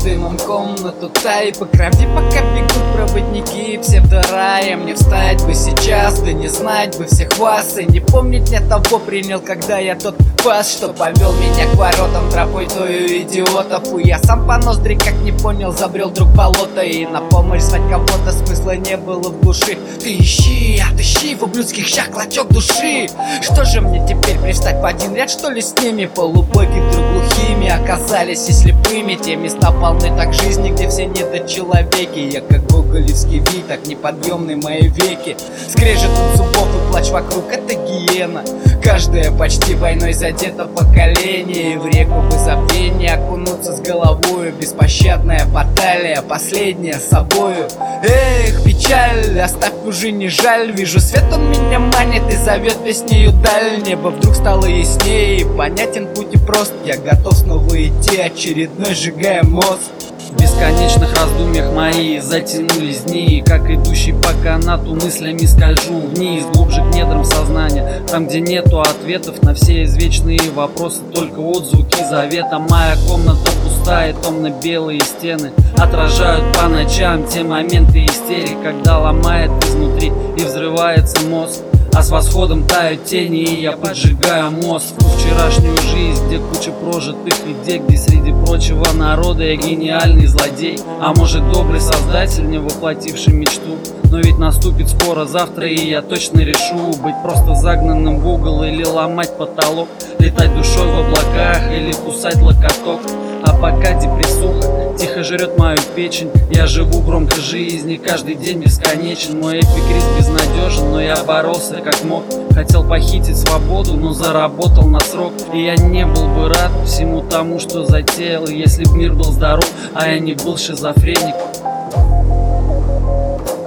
дымом комнату тай. По крови пока бегут проводники псевдорая. Мне встать бы сейчас, да не знать бы всех вас. И не помнить я того принял, когда я тот пас, что повел меня к воротам тропой тою идиотов. И я сам по ноздри как не понял, забрел вдруг болото. И на помощь звать кого-то смысла не было в глуши. Ты ищи, отыщи в ублюдских щах клочок души. Что же мне теперь, пристать в один ряд, что ли, с ними? Полубоги вдруг глухими оказались и слепыми. Те места полны так жизни, где все недочеловеки. Я как гоголевский вид, так неподъемны мои веки. Скрежет от зубов и плач вокруг, это гиена. Каждое почти войной задето поколение. И в реку бы забвения окунуться с головою. Беспощадная баталия, последняя с собою. Эх, печаль, оставь уже не жаль. Вижу свет, он меня манит и зовет песнею даль. Небо вдруг стало яснее, и понятен путь и прост. Я готов снова идти, очередной сжигая мост. В бесконечных раздумьях мои затянулись дни. Как идущий по канату мыслями скольжу вниз, глубже к недрам сознания, там, где нету ответов на все извечные вопросы, только отзвуки завета. Моя комната пустая, томно-белые стены отражают по ночам те моменты истерик, когда ломает изнутри и взрывается мозг. А с восходом тают тени, и я поджигаю мозг в вчерашнюю жизнь, где куча прожитых идей, где среди прочего народа я гениальный злодей. А может, добрый создатель, не воплотивший мечту. Но ведь наступит скоро завтра, и я точно решу быть просто загнанным в угол или ломать потолок, летать душой в облаках или кусать локоток. А пока депрессуха тихо жрет мою печень, я живу громко жизни, каждый день бесконечен. Мой эпикриз безнадежен, но я боролся как мог. Хотел похитить свободу, но заработал на срок. И я не был бы рад всему тому, что затеял, если б мир был здоров, а я не был шизофреник.